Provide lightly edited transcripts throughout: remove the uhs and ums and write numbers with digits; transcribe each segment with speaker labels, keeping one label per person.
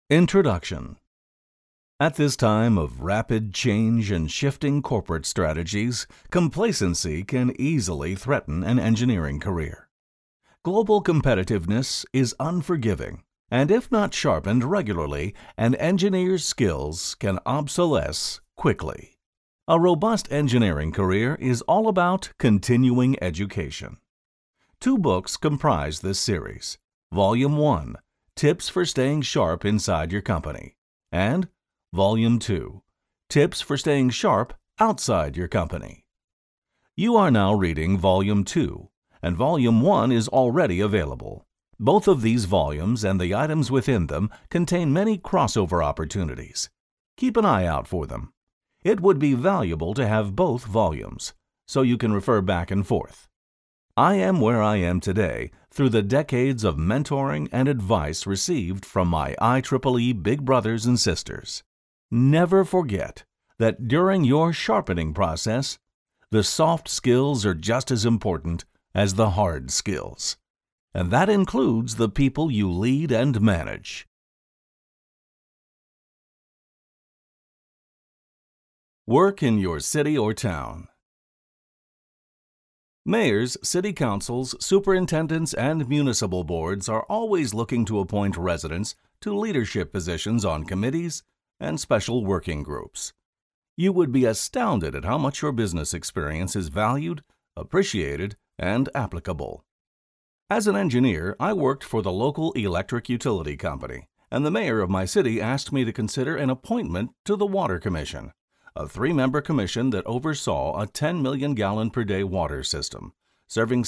Speaker 1: Introduction. At this time of rapid change and shifting corporate strategies, complacency can easily threaten an engineering career. Global competitiveness is unforgiving, and if not sharpened regularly, an engineer's skills can obsolesce quickly. A robust engineering career is all about continuing education. Two books comprise this series. Volume 1, Tips for Staying Sharp Inside Your Company, and Volume 2, Tips for Staying Sharp Outside Your Company. You are now reading Volume 2, and Volume 1 is already available. Both of these volumes and the items within them contain many crossover opportunities. Keep an eye out for them. It would be valuable to have both volumes, so you can refer back and forth. I am where I am today through the decades of mentoring and advice received from my IEEE big brothers and sisters. Never forget that during your sharpening process, the soft skills are just as important as the hard skills, and that includes the people you lead and manage. Work in your city or town. Mayors, city councils, superintendents, and municipal boards are always looking to appoint residents to leadership positions on committees and special working groups. You would be astounded at how much your business experience is valued, appreciated, and applicable. As an engineer, I worked for the local electric utility company, and the mayor of my city asked me to consider an appointment to the Water Commission, a 3-member commission that oversaw a 10 million gallon per day water system, serving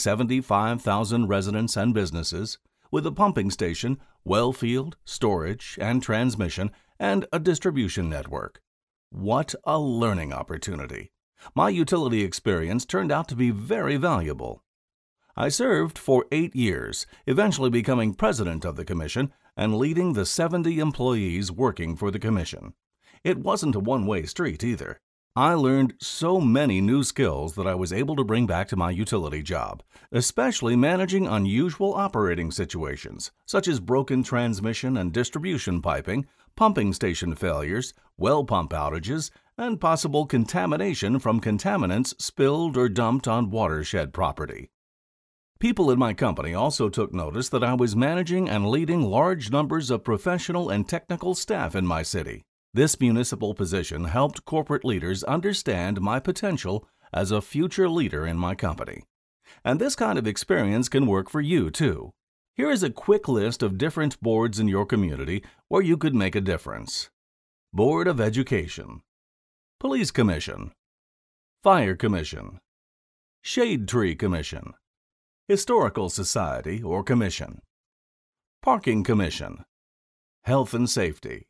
Speaker 1: 75,000 residents and businesses, with a pumping station, well field, storage, and transmission, and a distribution network. What a learning opportunity! My utility experience turned out to be very valuable. I served for 8 years, eventually becoming president of the commission and leading the 70 employees working for the commission. It wasn't a one-way street either. I learned so many new skills that I was able to bring back to my utility job, especially managing unusual operating situations, such as broken transmission and distribution piping, pumping station failures, well pump outages, and possible contamination from contaminants spilled or dumped on watershed property. People in my company also took notice that I was managing and leading large numbers of professional and technical staff in my city. This municipal position helped corporate leaders understand my potential as a future leader in my company. And this kind of experience can work for you too. Here is a quick list of different boards in your community where you could make a difference. Board of Education, Police Commission, Fire Commission, Shade Tree Commission, Historical Society or Commission, Parking Commission, Health and Safety,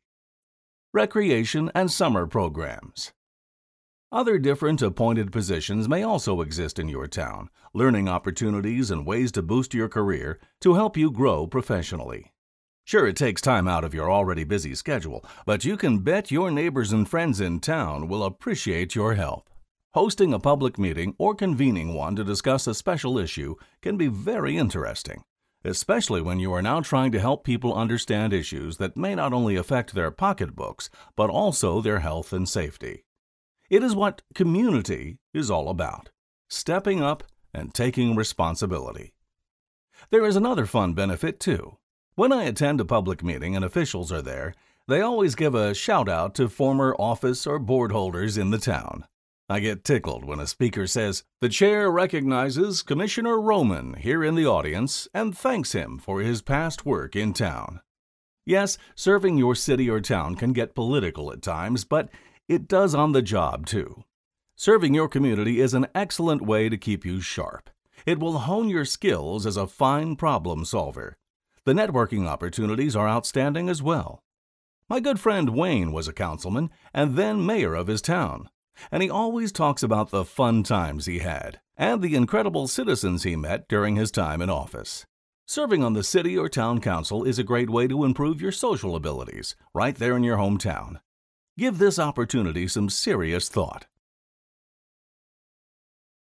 Speaker 1: Recreation and Summer Programs. Other different appointed positions may also exist in your town, learning opportunities and ways to boost your career to help you grow professionally. Sure, it takes time out of your already busy schedule, but you can bet your neighbors and friends in town will appreciate your help. Hosting a public meeting or convening one to discuss a special issue can be very interesting, especially when you are now trying to help people understand issues that may not only affect their pocketbooks, but also their health and safety. It is what community is all about, stepping up and taking responsibility. There is another fun benefit too. When I attend a public meeting and officials are there, they always give a shout out to former office or board holders in the town. I get tickled when a speaker says, "The chair recognizes Commissioner Roman here in the audience and thanks him for his past work in town." Yes, serving your city or town can get political at times, but it does on the job too. Serving your community is an excellent way to keep you sharp. It will hone your skills as a fine problem solver. The networking opportunities are outstanding as well. My good friend Wayne was a councilman and then mayor of his town, and he always talks about the fun times he had and the incredible citizens he met during his time in office. Serving on the city or town council is a great way to improve your social abilities right there in your hometown. Give this opportunity some serious thought.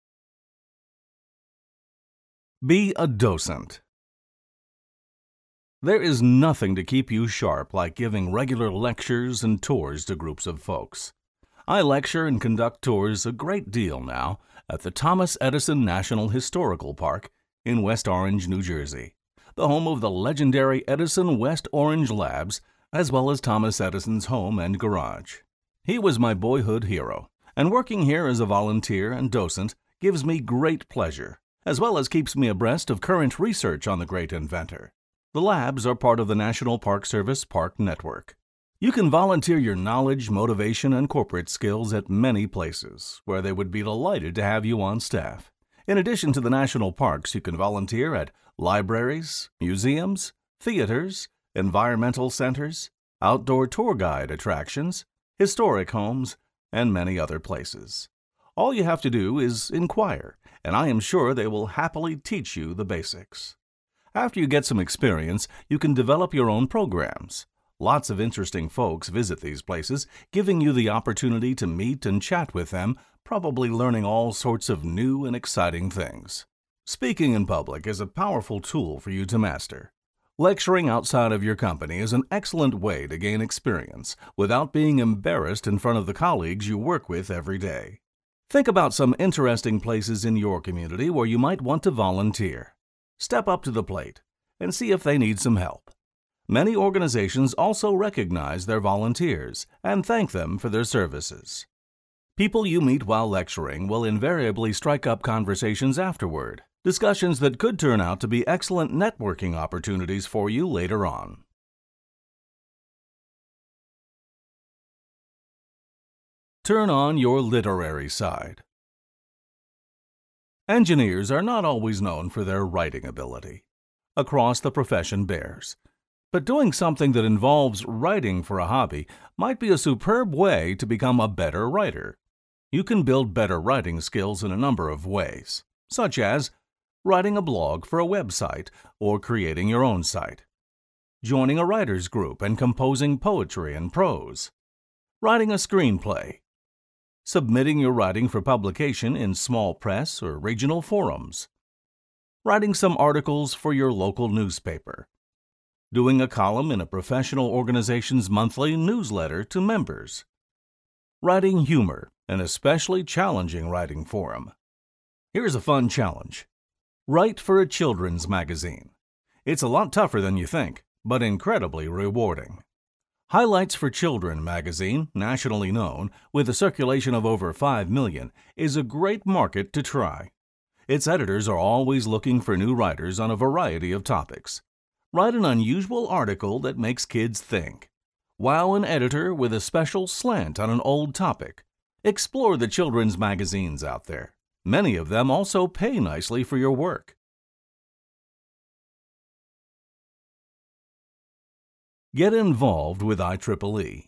Speaker 1: Be a docent. There is nothing to keep you sharp like giving regular lectures and tours to groups of folks. I lecture and conduct tours a great deal now at the Thomas Edison National Historical Park in West Orange, New Jersey, the home of the legendary Edison West Orange Labs, as well as Thomas Edison's home and garage. He was my boyhood hero, and working here as a volunteer and docent gives me great pleasure, as well as keeps me abreast of current research on the great inventor. The labs are part of the National Park Service Park Network. You can volunteer your knowledge, motivation, and corporate skills at many places where they would be delighted to have you on staff. In addition to the national parks, you can volunteer at libraries, museums, theaters, environmental centers, outdoor tour guide attractions, historic homes, and many other places. All you have to do is inquire, and I am sure they will happily teach you the basics. After you get some experience, you can develop your own programs. Lots of interesting folks visit these places, giving you the opportunity to meet and chat with them, probably learning all sorts of new and exciting things. Speaking in public is a powerful tool for you to master. Lecturing outside of your company is an excellent way to gain experience without being embarrassed in front of the colleagues you work with every day. Think about some interesting places in your community where you might want to volunteer. Step up to the plate and see if they need some help. Many organizations also recognize their volunteers and thank them for their services. People you meet while lecturing will invariably strike up conversations afterward, discussions that could turn out to be excellent networking opportunities for you later on. Turn on your literary side. Engineers are not always known for their writing ability. Across the profession bears. But doing something that involves writing for a hobby might be a superb way to become a better writer. You can build better writing skills in a number of ways, such as writing a blog for a website or creating your own site, joining a writers group and composing poetry and prose, writing a screenplay, submitting your writing for publication in small press or regional forums, writing some articles for your local newspaper, doing a column in a professional organization's monthly newsletter to members, writing humor, an especially challenging writing forum. Here's a fun challenge. Write for a children's magazine. It's a lot tougher than you think, but incredibly rewarding. Highlights for Children magazine, nationally known, with a circulation of over 5 million, is a great market to try. Its editors are always looking for new writers on a variety of topics. Write an unusual article that makes kids think. Wow an editor with a special slant on an old topic. Explore the children's magazines out there. Many of them also pay nicely for your work. Get involved with IEEE.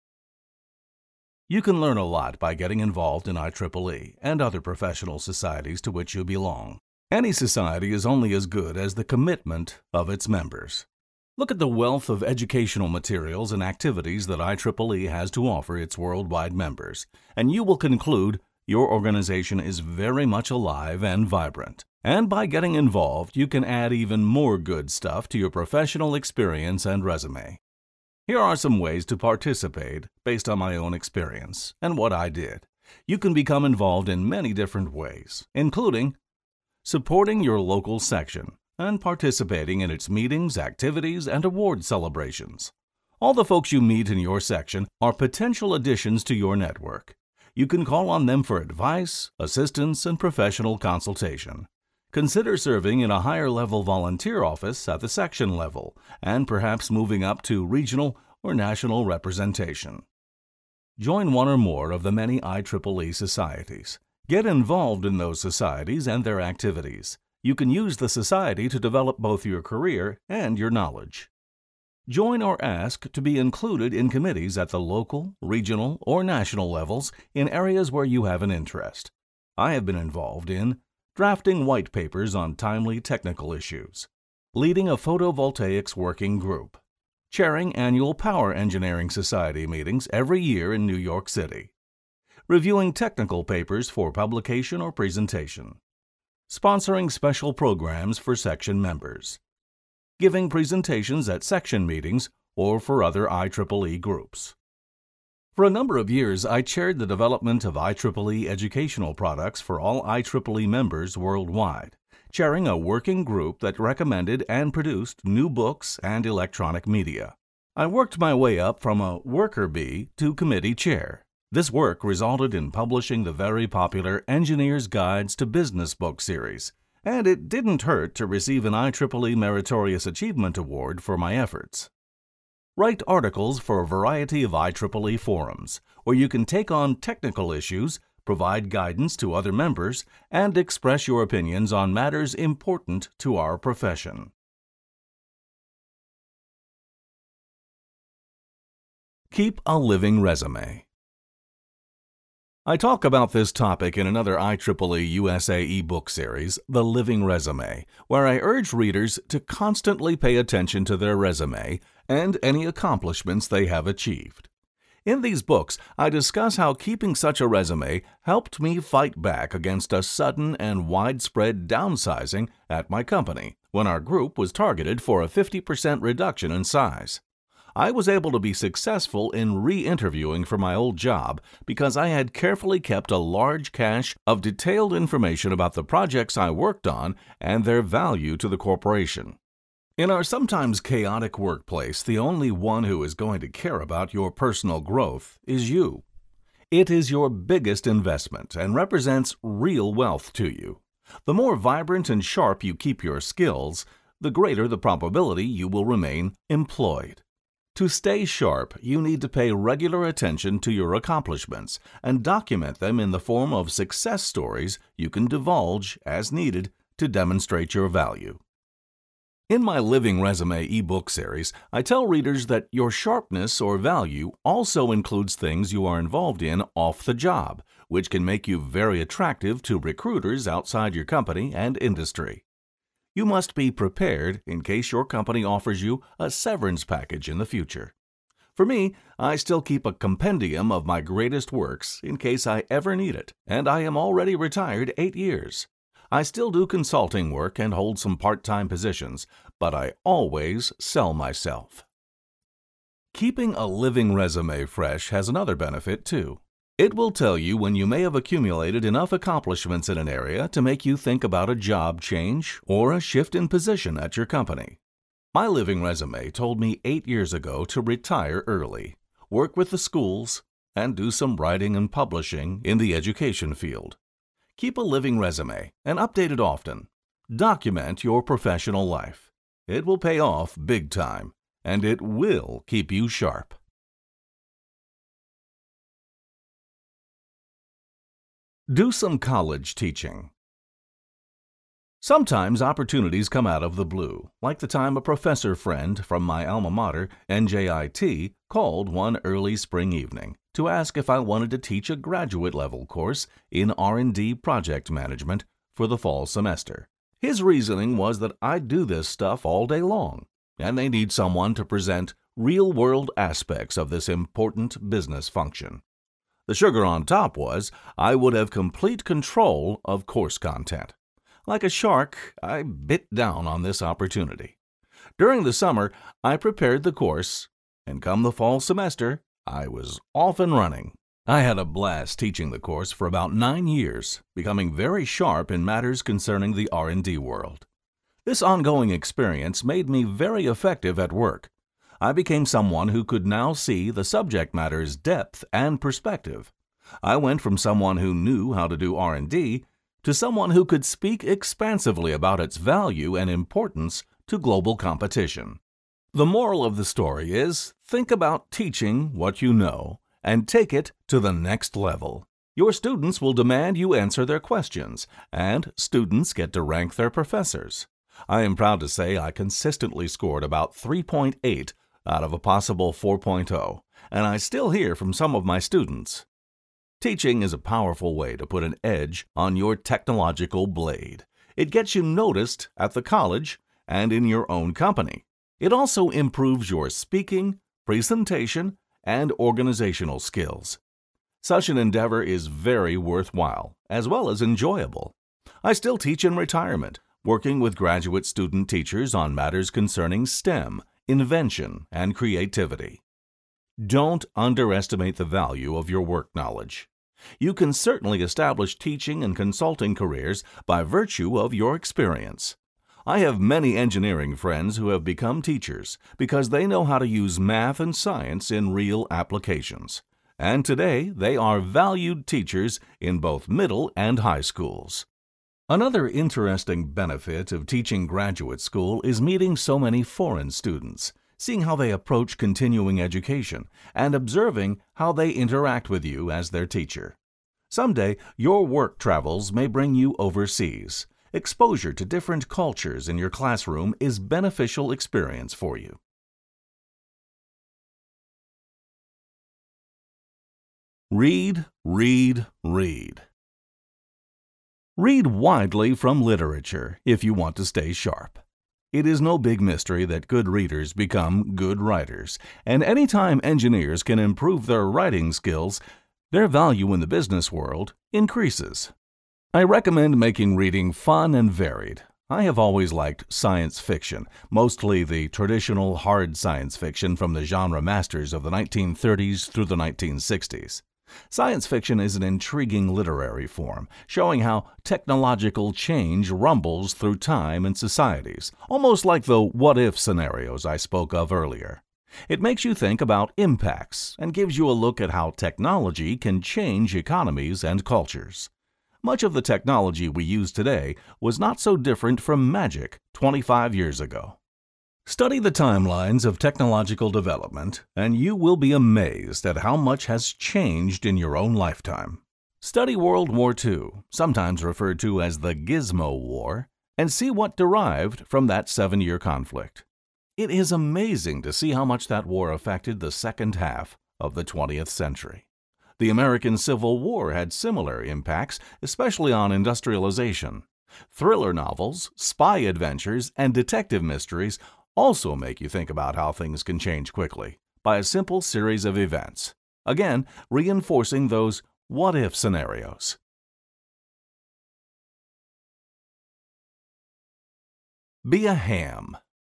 Speaker 1: You can learn a lot by getting involved in IEEE and other professional societies to which you belong. Any society is only as good as the commitment of its members. Look at the wealth of educational materials and activities that IEEE has to offer its worldwide members, and you will conclude your organization is very much alive and vibrant. And by getting involved, you can add even more good stuff to your professional experience and resume. Here are some ways to participate based on my own experience and what I did. You can become involved in many different ways, including supporting your local section and participating in its meetings, activities, and award celebrations. All the folks you meet in your section are potential additions to your network. You can call on them for advice, assistance, and professional consultation. Consider serving in a higher-level volunteer office at the section level, and perhaps moving up to regional or national representation. Join one or more of the many IEEE societies. Get involved in those societies and their activities. You can use the society to develop both your career and your knowledge. Join or ask to be included in committees at the local, regional, or national levels in areas where you have an interest. I have been involved in drafting white papers on timely technical issues, leading a photovoltaics working group, chairing annual Power Engineering Society meetings every year in New York City, reviewing technical papers for publication or presentation, sponsoring special programs for section members, giving presentations at section meetings or for other IEEE groups. For a number of years, I chaired the development of IEEE educational products for all IEEE members worldwide, chairing a working group that recommended and produced new books and electronic media. I worked my way up from a worker bee to committee chair. This work resulted in publishing the very popular Engineer's Guides to Business book series, and it didn't hurt to receive an IEEE Meritorious Achievement Award for my efforts. Write articles for a variety of IEEE forums, where you can take on technical issues, provide guidance to other members, and express your opinions on matters important to our profession. Keep a living resume. I talk about this topic in another IEEE USA ebook series, The Living Resume, where I urge readers to constantly pay attention to their resume and any accomplishments they have achieved. In these books, I discuss how keeping such a resume helped me fight back against a sudden and widespread downsizing at my company when our group was targeted for a 50% reduction in size. I was able to be successful in re-interviewing for my old job because I had carefully kept a large cache of detailed information about the projects I worked on and their value to the corporation. In our sometimes chaotic workplace, the only one who is going to care about your personal growth is you. It is your biggest investment and represents real wealth to you. The more vibrant and sharp you keep your skills, the greater the probability you will remain employed. To stay sharp, you need to pay regular attention to your accomplishments and document them in the form of success stories you can divulge as needed to demonstrate your value. In my Living Resume ebook series, I tell readers that your sharpness or value also includes things you are involved in off the job, which can make you very attractive to recruiters outside your company and industry. You must be prepared in case your company offers you a severance package in the future. For me, I still keep a compendium of my greatest works in case I ever need it, and I am already retired 8 years. I still do consulting work and hold some part-time positions, but I always sell myself. Keeping a living resume fresh has another benefit, too. It will tell you when you may have accumulated enough accomplishments in an area to make you think about a job change or a shift in position at your company. My living resume told me 8 years ago to retire early, work with the schools, and do some writing and publishing in the education field. Keep a living resume and update it often. Document your professional life. It will pay off big time, and it will keep you sharp. Do some college teaching. Sometimes opportunities come out of the blue, like the time a professor friend from my alma mater, NJIT, called one early spring evening to ask if I wanted to teach a graduate-level course in R&D project management for the fall semester. His reasoning was that I'd do this stuff all day long, and they need someone to present real-world aspects of this important business function. The sugar on top was I would have complete control of course content. Like a shark, I bit down on this opportunity. During the summer, I prepared the course, and come the fall semester, I was off and running. I had a blast teaching the course for about 9 years, becoming very sharp in matters concerning the R&D world. This ongoing experience made me very effective at work. I became someone who could now see the subject matter's depth and perspective. I went from someone who knew how to do R&D to someone who could speak expansively about its value and importance to global competition. The moral of the story is, think about teaching what you know and take it to the next level. Your students will demand you answer their questions, and students get to rank their professors. I am proud to say I consistently scored about 3.8 out of a possible 4.0, and I still hear from some of my students. Teaching is a powerful way to put an edge on your technological blade. It gets you noticed at the college and in your own company. It also improves your speaking, presentation, and organizational skills. Such an endeavor is very worthwhile, as well as enjoyable. I still teach in retirement, working with graduate student teachers on matters concerning STEM, invention, and creativity. Don't underestimate the value of your work knowledge. You can certainly establish teaching and consulting careers by virtue of your experience. I have many engineering friends who have become teachers because they know how to use math and science in real applications. And today, they are valued teachers in both middle and high schools. Another interesting benefit of teaching graduate school is meeting so many foreign students, seeing how they approach continuing education, and observing how they interact with you as their teacher. Someday, your work travels may bring you overseas. Exposure to different cultures in your classroom is beneficial experience for you. Read, read, read. Read widely from literature if you want to stay sharp. It is no big mystery that good readers become good writers, and anytime engineers can improve their writing skills, their value in the business world increases. I recommend making reading fun and varied. I have always liked science fiction, mostly the traditional hard science fiction from the genre masters of the 1930s through the 1960s. Science fiction is an intriguing literary form, showing how technological change rumbles through time and societies, almost like the what-if scenarios I spoke of earlier. It makes you think about impacts and gives you a look at how technology can change economies and cultures. Much of the technology we use today was not so different from magic 25 years ago. Study the timelines of technological development, and you will be amazed at how much has changed in your own lifetime. Study World War II, sometimes referred to as the Gizmo War, and see what derived from that 7-year conflict. It is amazing to see how much that war affected the second half of the 20th century. The American Civil War had similar impacts, especially on industrialization. Thriller novels, spy adventures, and detective mysteries also make you think about how things can change quickly by a simple series of events, again reinforcing those what-if scenarios. Be a ham.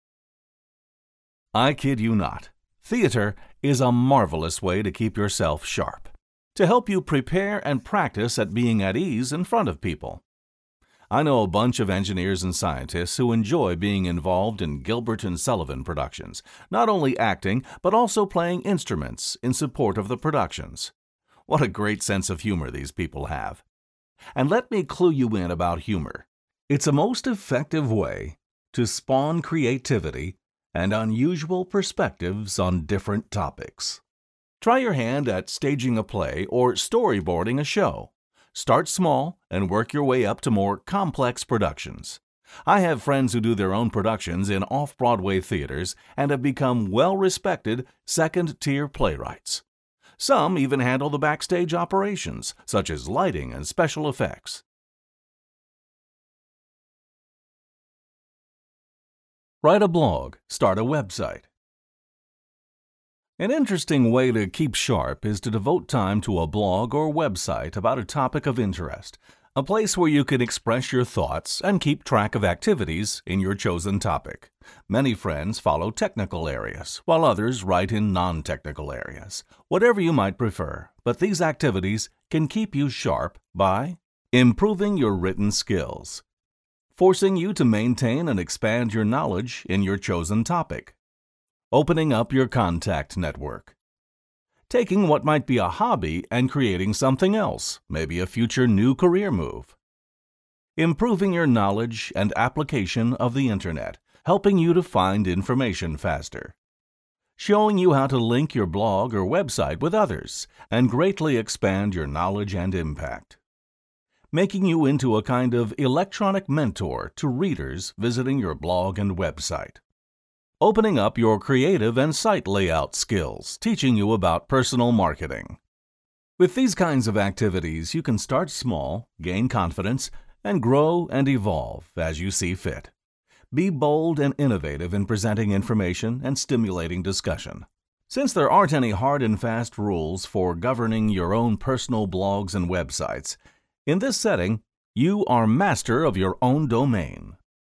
Speaker 1: I kid you not. Theater is a marvelous way to keep yourself sharp, to help you prepare and practice at being at ease in front of people. I know a bunch of engineers and scientists who enjoy being involved in Gilbert and Sullivan productions, not only acting, but also playing instruments in support of the productions. What a great sense of humor these people have. And let me clue you in about humor. It's a most effective way to spawn creativity and unusual perspectives on different topics. Try your hand at staging a play or storyboarding a show. Start small and work your way up to more complex productions. I have friends who do their own productions in off-Broadway theaters and have become well-respected second-tier playwrights. Some even handle the backstage operations, such as lighting and special effects. Write a blog, start a website. An interesting way to keep sharp is to devote time to a blog or website about a topic of interest, a place where you can express your thoughts and keep track of activities in your chosen topic. Many friends follow technical areas, while others write in non-technical areas. Whatever you might prefer, but these activities can keep you sharp by improving your written skills, forcing you to maintain and expand your knowledge in your chosen topic, opening up your contact network, taking what might be a hobby and creating something else, maybe a future new career move, improving your knowledge and application of the Internet, helping you to find information faster, showing you how to link your blog or website with others and greatly expand your knowledge and impact, making you into a kind of electronic mentor to readers visiting your blog and website, opening up your creative and site layout skills, teaching you about personal marketing. With these kinds of activities, you can start small, gain confidence, and grow and evolve as you see fit. Be bold and innovative in presenting information and stimulating discussion. Since there aren't any hard and fast rules for governing your own personal blogs and websites, in this setting, you are master of your own domain.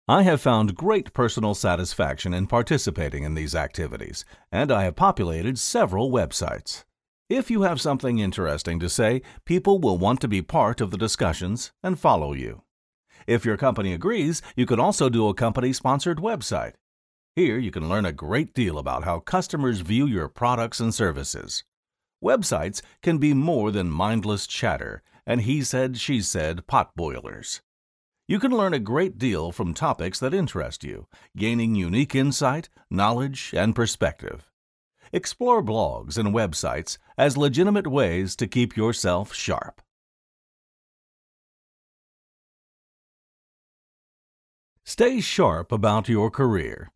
Speaker 1: I have found great personal satisfaction in participating in these activities, and I have populated several websites. If you have something interesting to say, people will want to be part of the discussions and follow you. If your company agrees, you could also do a company-sponsored website. Here you can learn a great deal about how customers view your products and services. Websites can be more than mindless chatter and he said, she said potboilers. You can learn a great deal from topics that interest you, gaining unique insight, knowledge, and perspective. Explore blogs and websites as legitimate ways to keep yourself sharp. Stay sharp about your career.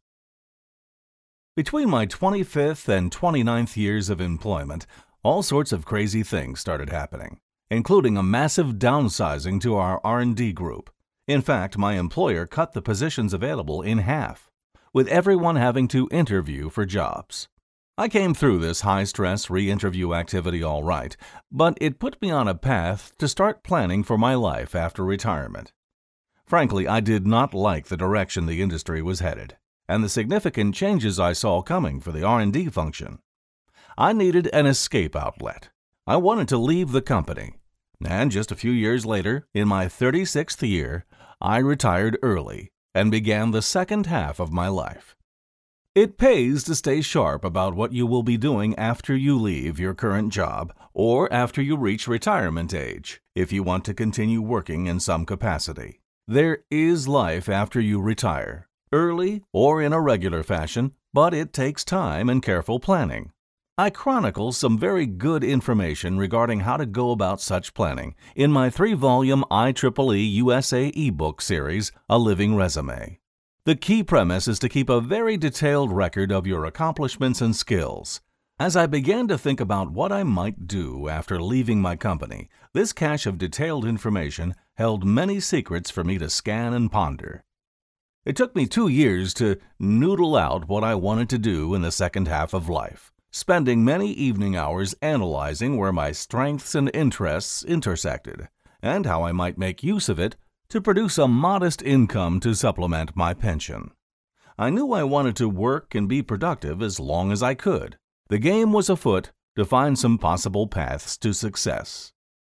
Speaker 1: Between my 25th and 29th years of employment, all sorts of crazy things started happening, including a massive downsizing to our R&D group. In fact, my employer cut the positions available in half, with everyone having to interview for jobs. I came through this high-stress re-interview activity all right, but it put me on a path to start planning for my life after retirement. Frankly, I did not like the direction the industry was headed, and the significant changes I saw coming for the R&D function. I needed an escape outlet. I wanted to leave the company. And just a few years later, in my 36th year, I retired early and began the second half of my life. It pays to stay sharp about what you will be doing after you leave your current job or after you reach retirement age, if you want to continue working in some capacity. There is life after you retire, early or in a regular fashion, but it takes time and careful planning. I chronicle some very good information regarding how to go about such planning in my 3-volume IEEE USA ebook series, A Living Resume. The key premise is to keep a very detailed record of your accomplishments and skills. As I began to think about what I might do after leaving my company, this cache of detailed information held many secrets for me to scan and ponder. It took me 2 years to noodle out what I wanted to do in the second half of life, spending many evening hours analyzing where my strengths and interests intersected, and how I might make use of it to produce a modest income to supplement my pension. I knew I wanted to work and be productive as long as I could. The game was afoot to find some possible paths to success.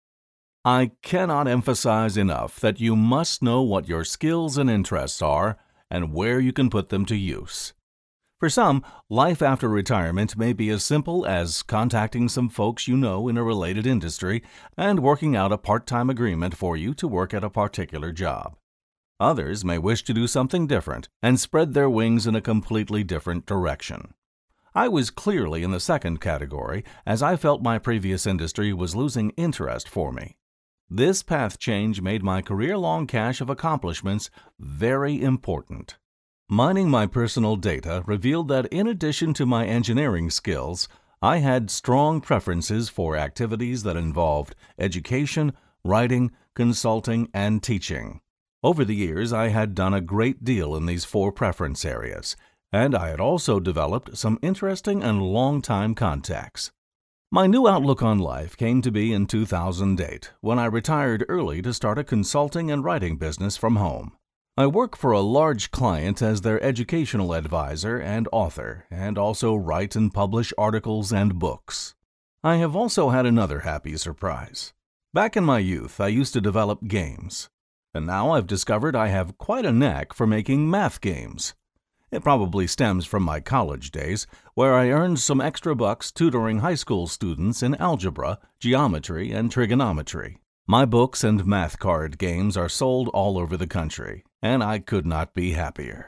Speaker 1: I cannot emphasize enough that you must know what your skills and interests are and where you can put them to use. For some, life after retirement may be as simple as contacting some folks you know in a related industry and working out a part-time agreement for you to work at a particular job. Others may wish to do something different and spread their wings in a completely different direction. I was clearly in the second category, as I felt my previous industry was losing interest for me. This path change made my career-long cache of accomplishments very important. Mining my personal data revealed that in addition to my engineering skills, I had strong preferences for activities that involved education, writing, consulting, and teaching. Over the years, I had done a great deal in these 4 preference areas, and I had also developed some interesting and long-time contacts. My new outlook on life came to be in 2008, when I retired early to start a consulting and writing business from home. I work for a large client as their educational advisor and author, and also write and publish articles and books. I have also had another happy surprise. Back in my youth, I used to develop games, and now I've discovered I have quite a knack for making math games. It probably stems from my college days, where I earned some extra bucks tutoring high school students in algebra, geometry, and trigonometry. My books and math card games are sold all over the country, and I could not be happier.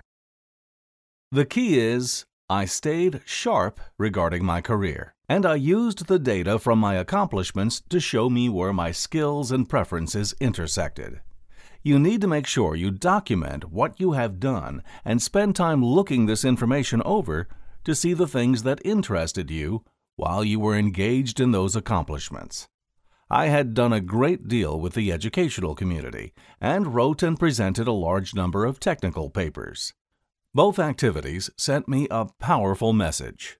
Speaker 1: The key is, I stayed sharp regarding my career, and I used the data from my accomplishments to show me where my skills and preferences intersected. You need to make sure you document what you have done and spend time looking this information over to see the things that interested you while you were engaged in those accomplishments. I had done a great deal with the educational community and wrote and presented a large number of technical papers. Both activities sent me a powerful message.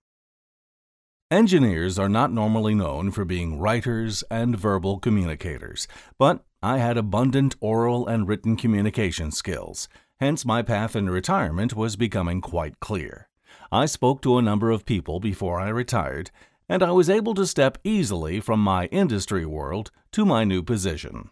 Speaker 1: Engineers are not normally known for being writers and verbal communicators, but I had abundant oral and written communication skills, Hence, my path in retirement was becoming quite clear. I spoke to a number of people before I retired, and I was able to step easily from my industry world to my new position.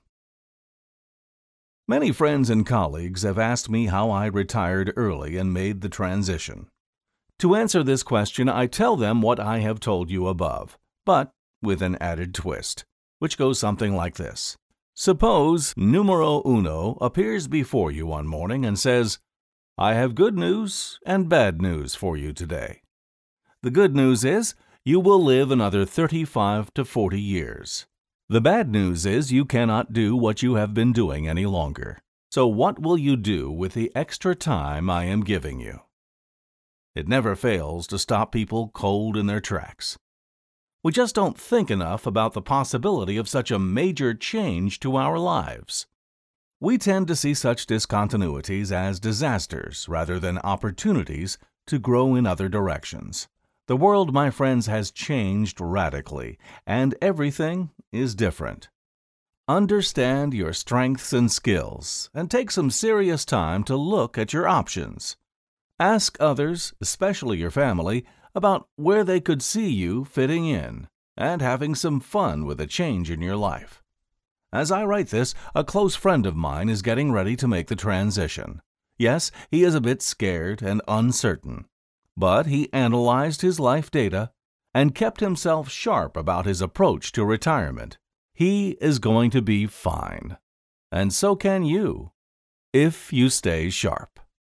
Speaker 1: Many friends and colleagues have asked me how I retired early and made the transition. To answer this question, I tell them what I have told you above, but with an added twist, which goes something like this. Suppose numero uno appears before you one morning and says, "I have good news and bad news for you today." The good news is you will live another 35 to 40 years. The bad news is you cannot do what you have been doing any longer. So what will you do with the extra time I am giving you? It never fails to stop people cold in their tracks. We just don't think enough about the possibility of such a major change to our lives. We tend to see such discontinuities as disasters rather than opportunities to grow in other directions. The world, my friends, has changed radically, and everything is different. Understand your strengths and skills, and take some serious time to look at your options. Ask others, especially your family, about where they could see you fitting in and having some fun with a change in your life. As I write this, a close friend of mine is getting ready to make the transition. Yes, he is a bit scared and uncertain, but he analyzed his life data and kept himself sharp about his approach to retirement. He is going to be fine, and so can you, if you stay sharp.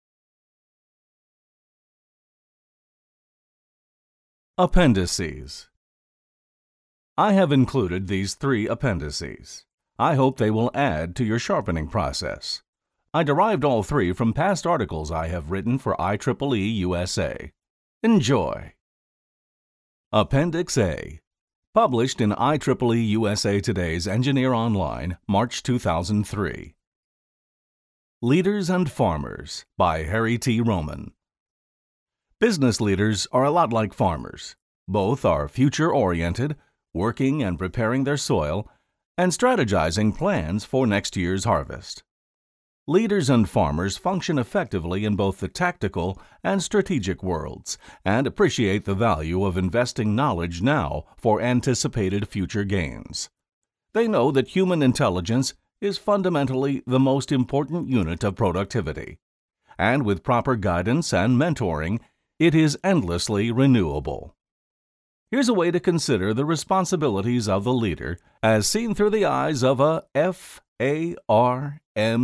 Speaker 1: Appendices. I have included these 3 appendices. I hope they will add to your sharpening process. I derived all 3 from past articles I have written for IEEE USA. Enjoy! Appendix A. Published in IEEE USA Today's Engineer Online, March 2003. Leaders and Farmers by Harry T. Roman. Business leaders are a lot like farmers. Both are future-oriented, working and preparing their soil, and strategizing plans for next year's harvest. Leaders and farmers function effectively in both the tactical and strategic worlds and appreciate the value of investing knowledge now for anticipated future gains. They know that human intelligence is fundamentally the most important unit of productivity, and with proper guidance and mentoring, it is endlessly renewable. Here's a way to consider the responsibilities of the leader as seen through the eyes of a FARMER.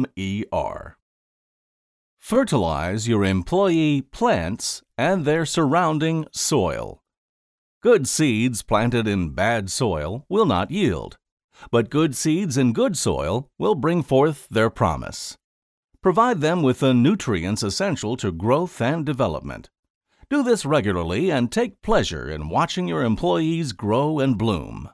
Speaker 1: Fertilize your employee plants and their surrounding soil. Good seeds planted in bad soil will not yield, but good seeds in good soil will bring forth their promise. Provide them with the nutrients essential to growth and development. Do this regularly and take pleasure in watching your employees grow and bloom.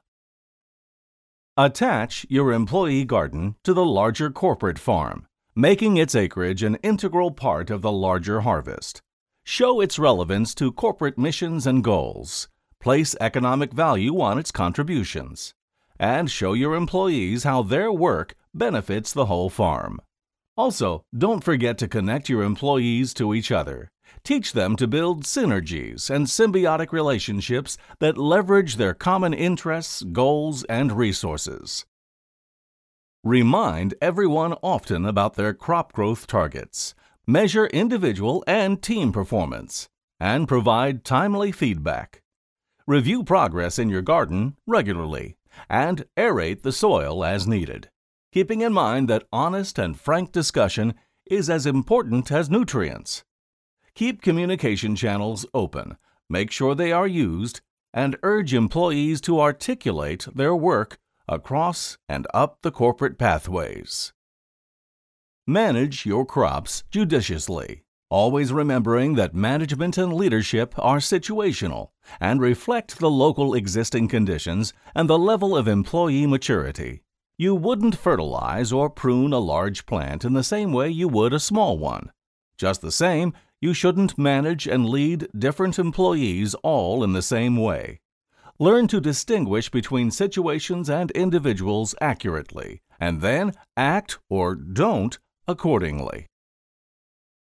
Speaker 1: Attach your employee garden to the larger corporate farm, making its acreage an integral part of the larger harvest. Show its relevance to corporate missions and goals. Place economic value on its contributions. And show your employees how their work benefits the whole farm. Also, don't forget to connect your employees to each other. Teach them to build synergies and symbiotic relationships that leverage their common interests, goals, and resources. Remind everyone often about their crop growth targets. Measure individual and team performance, and provide timely feedback. Review progress in your garden regularly, and aerate the soil as needed, keeping in mind that honest and frank discussion is as important as nutrients. Keep communication channels open, make sure they are used, and urge employees to articulate their work across and up the corporate pathways. Manage your crops judiciously, always remembering that management and leadership are situational and reflect the local existing conditions and the level of employee maturity. You wouldn't fertilize or prune a large plant in the same way you would a small one. Just the same, you shouldn't manage and lead different employees all in the same way. Learn to distinguish between situations and individuals accurately, and then act or don't accordingly.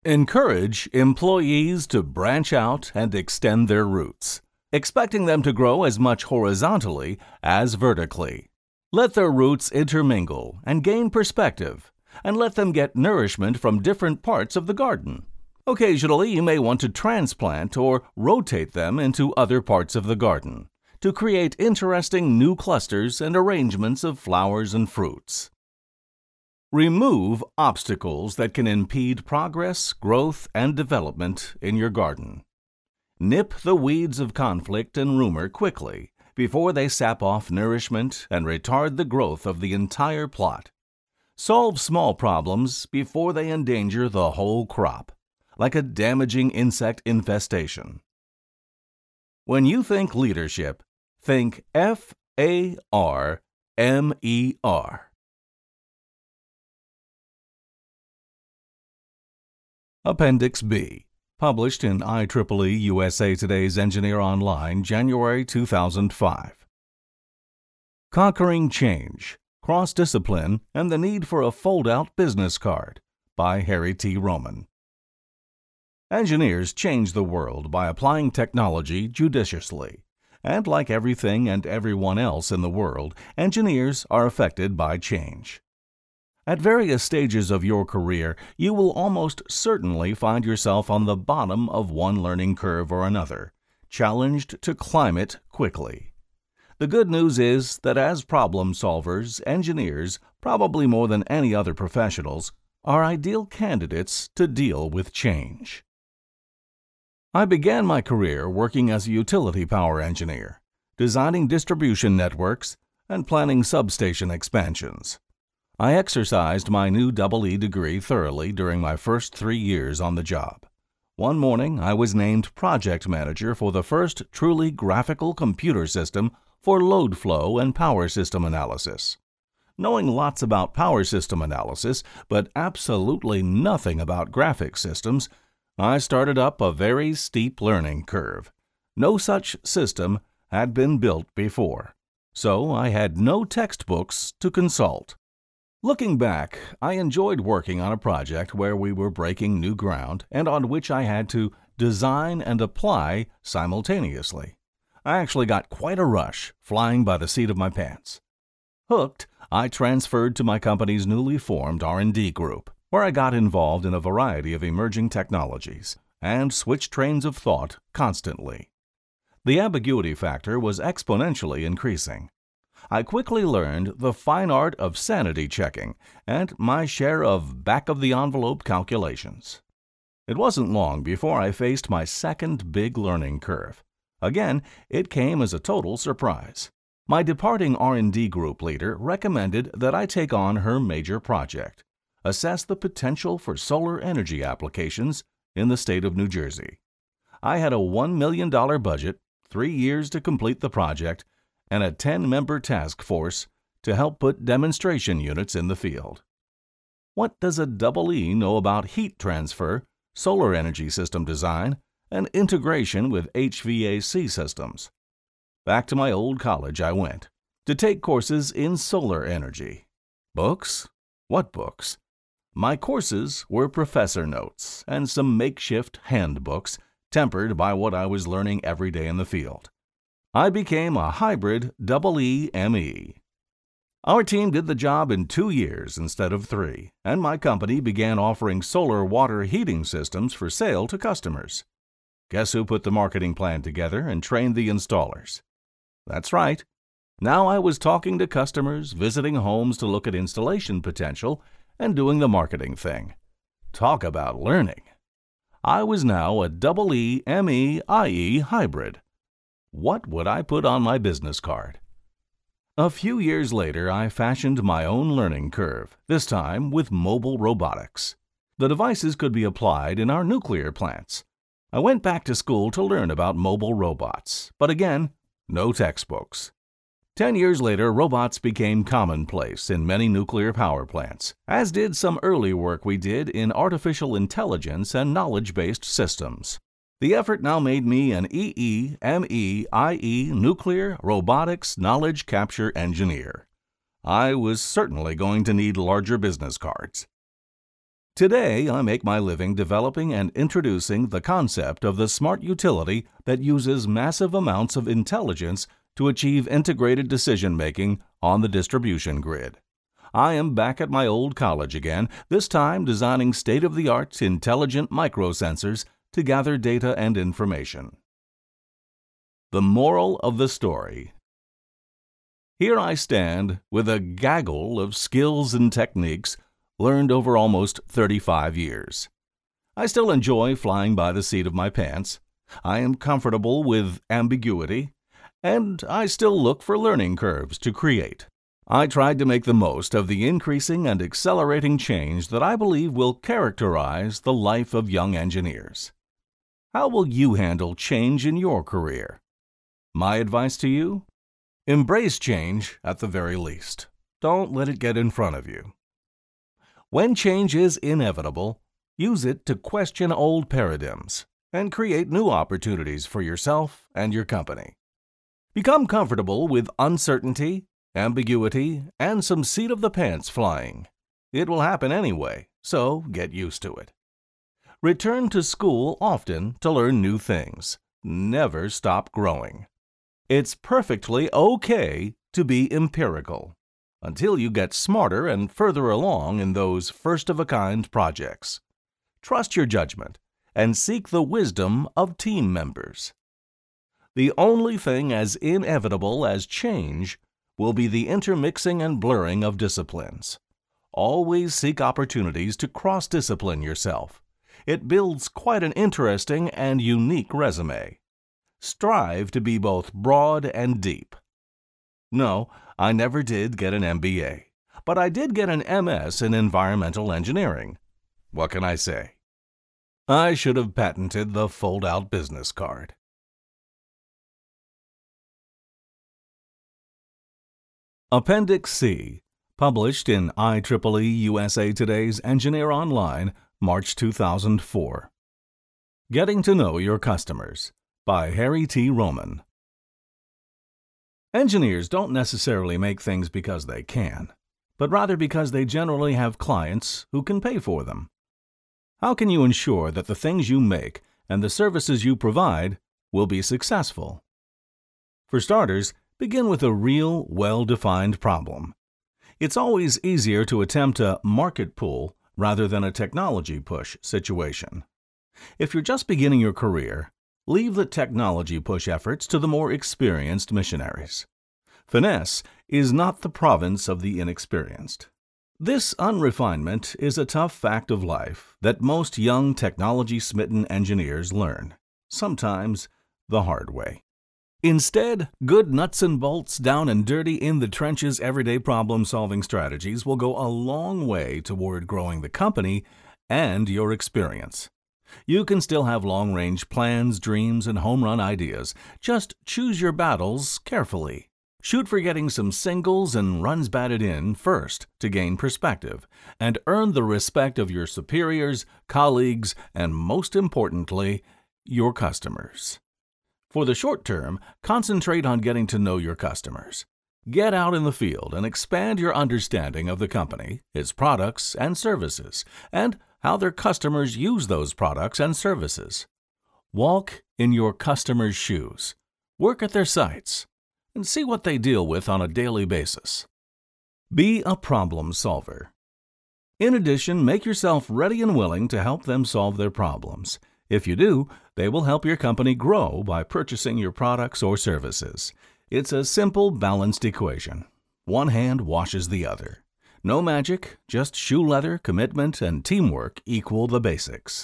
Speaker 1: Encourage employees to branch out and extend their roots, expecting them to grow as much horizontally as vertically. Let their roots intermingle and gain perspective, and let them get nourishment from different parts of the garden. Occasionally, you may want to transplant or rotate them into other parts of the garden to create interesting new clusters and arrangements of flowers and fruits. Remove obstacles that can impede progress, growth, and development in your garden. Nip the weeds of conflict and rumor quickly before they sap off nourishment and retard the growth of the entire plot. Solve small problems before they endanger the whole crop, like a damaging insect infestation. When you think leadership, think FARMER. Appendix B, published in IEEE USA Today's Engineer Online, January 2005. Conquering Change, Cross-Discipline, and the Need for a Fold-Out Business Card by Harry T. Roman. Engineers change the world by applying technology judiciously. And like everything and everyone else in the world, engineers are affected by change. At various stages of your career, you will almost certainly find yourself on the bottom of one learning curve or another, challenged to climb it quickly. The good news is that as problem solvers, engineers, probably more than any other professionals, are ideal candidates to deal with change. I began my career working as a utility power engineer, designing distribution networks and planning substation expansions. I exercised my new EE degree thoroughly during my first 3 years on the job. One morning, I was named project manager for the first truly graphical computer system for load flow and power system analysis. Knowing lots about power system analysis, but absolutely nothing about graphic systems, I started up a very steep learning curve. No such system had been built before, so I had no textbooks to consult. Looking back, I enjoyed working on a project where we were breaking new ground and on which I had to design and apply simultaneously. I actually got quite a rush, flying by the seat of my pants. Hooked, I transferred to my company's newly formed R&D group, where I got involved in a variety of emerging technologies and switched trains of thought constantly. The ambiguity factor was exponentially increasing. I quickly learned the fine art of sanity checking and my share of back-of-the-envelope calculations. It wasn't long before I faced my second big learning curve. Again, it came as a total surprise. My departing R&D group leader recommended that I take on her major project, assess the potential for solar energy applications in the state of New Jersey. I had a $1 million budget, 3 years to complete the project, and a 10-member task force to help put demonstration units in the field. What does a EE know about heat transfer, solar energy system design, and integration with HVAC systems? Back to my old college I went to take courses in solar energy. Books? What books? My courses were professor notes and some makeshift handbooks tempered by what I was learning every day in the field. I became a hybrid EE-ME. Our team did the job in 2 years instead of 3, and my company began offering solar water heating systems for sale to customers. Guess who put the marketing plan together and trained the installers? That's right. Now I was talking to customers, visiting homes to look at installation potential, and doing the marketing thing. Talk about learning. I was now a EE-ME-IE hybrid. What would I put on my business card? A few years later, I fashioned my own learning curve, this time with mobile robotics. The devices could be applied in our nuclear plants. I went back to school to learn about mobile robots, but again, no textbooks. 10 years later, robots became commonplace in many nuclear power plants, as did some early work we did in artificial intelligence and knowledge-based systems. The effort now made me an EE-ME-IE nuclear robotics knowledge capture engineer. I was certainly going to need larger business cards. Today, I make my living developing and introducing the concept of the smart utility that uses massive amounts of intelligence to achieve integrated decision-making on the distribution grid. I am back at my old college again, this time designing state-of-the-art intelligent microsensors to gather data and information. The moral of the story. Here I stand with a gaggle of skills and techniques learned over almost 35 years. I still enjoy flying by the seat of my pants. I am comfortable with ambiguity, and I still look for learning curves to create. I tried to make the most of the increasing and accelerating change that I believe will characterize the life of young engineers. How will you handle change in your career? My advice to you? Embrace change at the very least. Don't let it get in front of you. When change is inevitable, use it to question old paradigms and create new opportunities for yourself and your company. Become comfortable with uncertainty, ambiguity, and some seat-of-the-pants flying. It will happen anyway, so get used to it. Return to school often to learn new things. Never stop growing. It's perfectly okay to be empirical until you get smarter and further along in those first-of-a-kind projects. Trust your judgment and seek the wisdom of team members. The only thing as inevitable as change will be the intermixing and blurring of disciplines. Always seek opportunities to cross-discipline yourself. It builds quite an interesting and unique resume. Strive to be both broad and deep. No, I never did get an MBA, but I did get an MS in environmental engineering. What can I say? I should have patented the fold-out business card. Appendix C, published in IEEE USA Today's Engineer Online, March 2004. Getting to Know Your Customers, by Harry T. Roman. Engineers don't necessarily make things because they can, but rather because they generally have clients who can pay for them. How can you ensure that the things you make and the services you provide will be successful? For starters, begin with a real, well-defined problem. It's always easier to attempt a market pull rather than a technology push situation. If you're just beginning your career, leave the technology push efforts to the more experienced missionaries. Finesse is not the province of the inexperienced. This unrefinement is a tough fact of life that most young technology-smitten engineers learn, sometimes the hard way. Instead, good nuts and bolts, down and dirty, in the trenches, everyday problem-solving strategies will go a long way toward growing the company and your experience. You can still have long-range plans, dreams, and home-run ideas. Just choose your battles carefully. Shoot for getting some singles and runs batted in first to gain perspective, and earn the respect of your superiors, colleagues, and most importantly, your customers. For the short term, concentrate on getting to know your customers. Get out in the field and expand your understanding of the company, its products and services, and how their customers use those products and services. Walk in your customers' shoes. Work at their sites and see what they deal with on a daily basis. Be a problem solver. In addition, make yourself ready and willing to help them solve their problems. If you do, they will help your company grow by purchasing your products or services. It's a simple, balanced equation. One hand washes the other. No magic, just shoe leather, commitment, and teamwork equal the basics.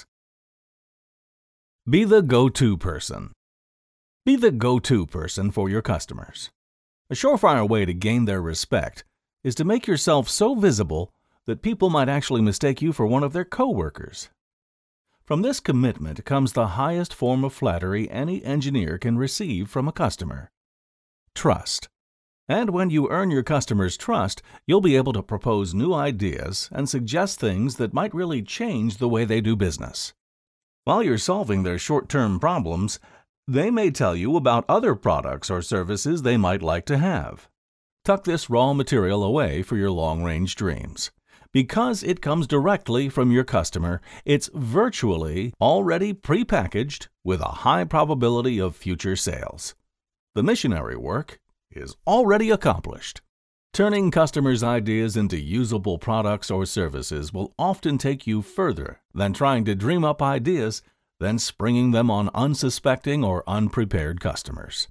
Speaker 1: Be the go-to person. Be the go-to person for your customers. A surefire way to gain their respect is to make yourself so visible that people might actually mistake you for one of their co-workers. From this commitment comes the highest form of flattery any engineer can receive from a customer: trust. And when you earn your customers' trust, you'll be able to propose new ideas and suggest things that might really change the way they do business. While you're solving their short-term problems, they may tell you about other products or services they might like to have. Tuck this raw material away for your long-range dreams. Because it comes directly from your customer, it's virtually already prepackaged with a high probability of future sales. The missionary work is already accomplished. Turning customers' ideas into usable products or services will often take you further than trying to dream up ideas, then springing them on unsuspecting or unprepared customers.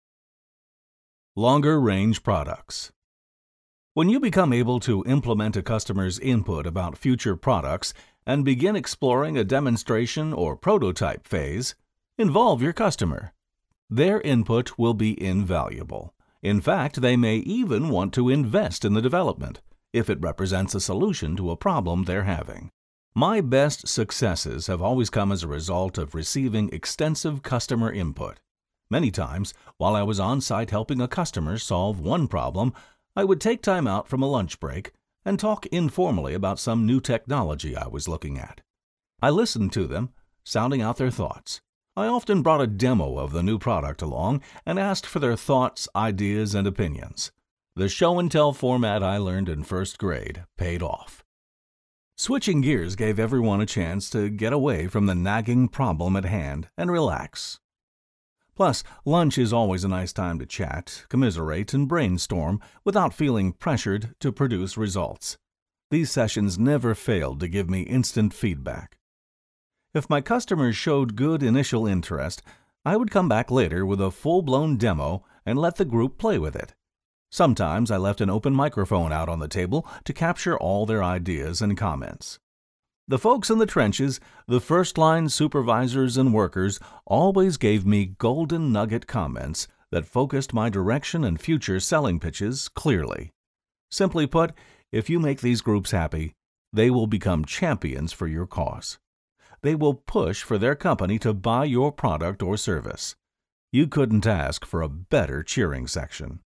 Speaker 1: Longer-range products. When you become able to implement a customer's input about future products and begin exploring a demonstration or prototype phase, involve your customer. Their input will be invaluable. In fact, they may even want to invest in the development if it represents a solution to a problem they're having. My best successes have always come as a result of receiving extensive customer input. Many times, while I was on site helping a customer solve one problem, I would take time out from a lunch break and talk informally about some new technology I was looking at. I listened to them, sounding out their thoughts. I often brought a demo of the new product along and asked for their thoughts, ideas, and opinions. The show-and-tell format I learned in first grade paid off. Switching gears gave everyone a chance to get away from the nagging problem at hand and relax. Plus, lunch is always a nice time to chat, commiserate, and brainstorm without feeling pressured to produce results. These sessions never failed to give me instant feedback. If my customers showed good initial interest, I would come back later with a full-blown demo and let the group play with it. Sometimes I left an open microphone out on the table to capture all their ideas and comments. The folks in the trenches, the first-line supervisors and workers, always gave me golden nugget comments that focused my direction and future selling pitches clearly. Simply put, if you make these groups happy, they will become champions for your cause. They will push for their company to buy your product or service. You couldn't ask for a better cheering section.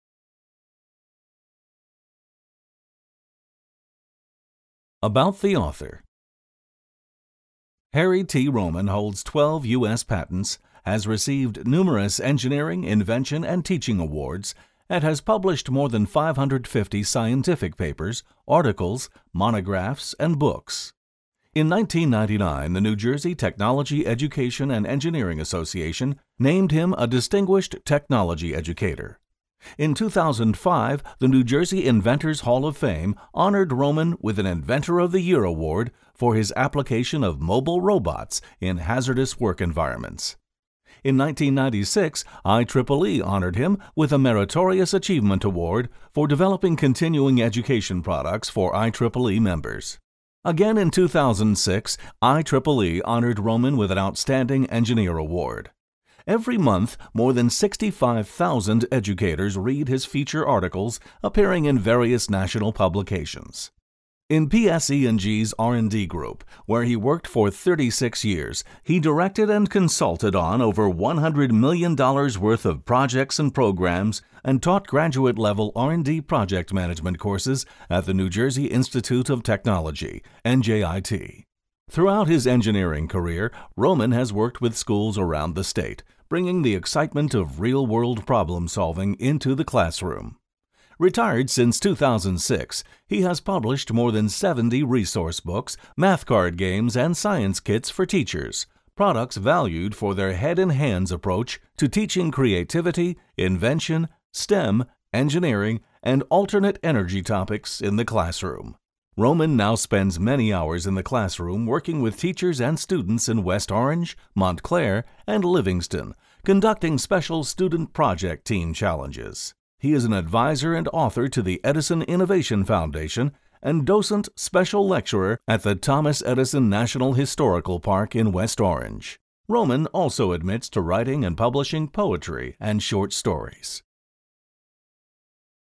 Speaker 1: About the author. Harry T. Roman holds 12 U.S. patents, has received numerous engineering, invention, and teaching awards, and has published more than 550 scientific papers, articles, monographs, and books. In 1999, the New Jersey Technology Education and Engineering Association named him a Distinguished Technology Educator. In 2005, the New Jersey Inventors Hall of Fame honored Roman with an Inventor of the Year award for his application of mobile robots in hazardous work environments. In 1996, IEEE honored him with a Meritorious Achievement Award for developing continuing education products for IEEE members. Again in 2006, IEEE honored Roman with an Outstanding Engineer Award. Every month, more than 65,000 educators read his feature articles appearing in various national publications. In PSE&G's R&D group, where he worked for 36 years, he directed and consulted on over $100 million worth of projects and programs and taught graduate-level R&D project management courses at the New Jersey Institute of Technology, NJIT. Throughout his engineering career, Roman has worked with schools around the state, bringing the excitement of real-world problem-solving into the classroom. Retired since 2006, he has published more than 70 resource books, math card games, and science kits for teachers, products valued for their head-and-hands approach to teaching creativity, invention, STEM, engineering, and alternate energy topics in the classroom. Roman now spends many hours in the classroom working with teachers and students in West Orange, Montclair, and Livingston, conducting special student project team challenges. He is an advisor and author to the Edison Innovation Foundation and docent special lecturer at the Thomas Edison National Historical Park in West Orange. Roman also admits to writing and publishing poetry and short stories.